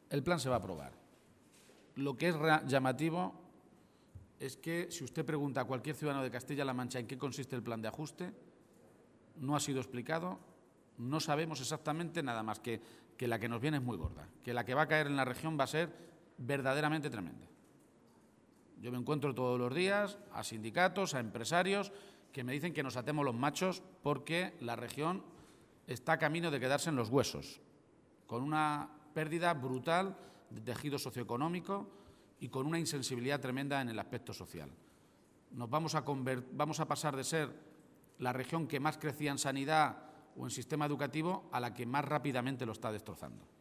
el plan se va a aprobar. Lo que es llamativo es que si usted pregunta a cualquier ciudadano de Castilla-La Mancha en qué consiste el plan de ajuste, no ha sido explicado, no sabemos exactamente nada más que la que nos viene es muy gorda, que la que va a caer en la región va a ser verdaderamente tremenda. Yo me encuentro todos los días a sindicatos, a empresarios que me dicen que nos atemos los machos porque la región está a camino de quedarse en los huesos, con una pérdida brutal de tejido socioeconómico y con una insensibilidad tremenda en el aspecto social. Vamos a pasar de ser la región que más crecía en sanidad o en sistema educativo a la que más rápidamente lo está destrozando.